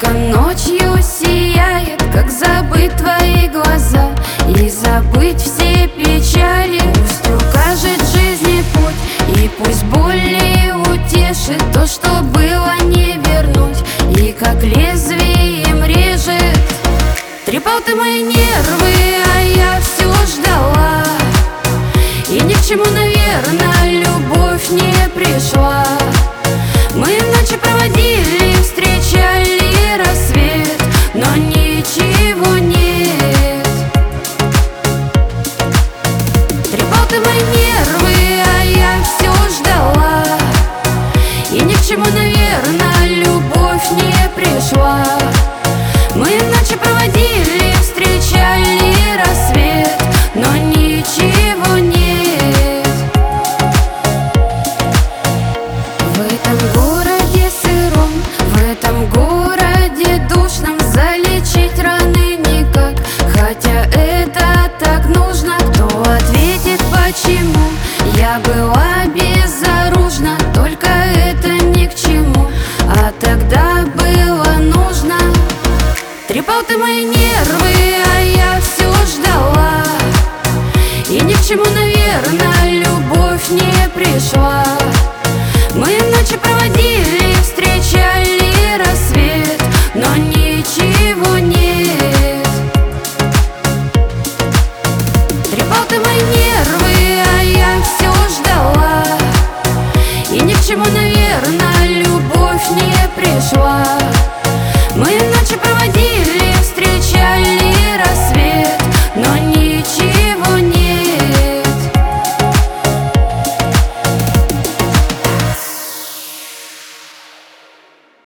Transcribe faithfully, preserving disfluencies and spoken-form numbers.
Только ночью сияет, как забыть твои глаза и забыть все печали. Пусть укажет жизни путь, и пусть боли утешит. То, что было, не вернуть, и как лезвием режет. Трепал ты мои нервы, а я все ждала. И ни к чему, наверное, любовь не пришла. Мы ночи проводили, встречали рассвет, но ничего нет. Трепал ты мои нервы, а я все ждала. И ни к чему, наверное, любовь не пришла. Мы ночи проводили, встречали рассвет, но ничего нет. В этом городе сыром, в этом городе душном залечить раны никак. Хотя это так нужно, кто ответит почему? Я была безоружна, только это ни к чему, а тогда было нужно. Трепал ты мои нервы, а я все ждала. И ни к чему, наверное, любовь не пришла. Мы ночи проводили, встречали рассвет, но ничего нет. Трепал ты мои нервы.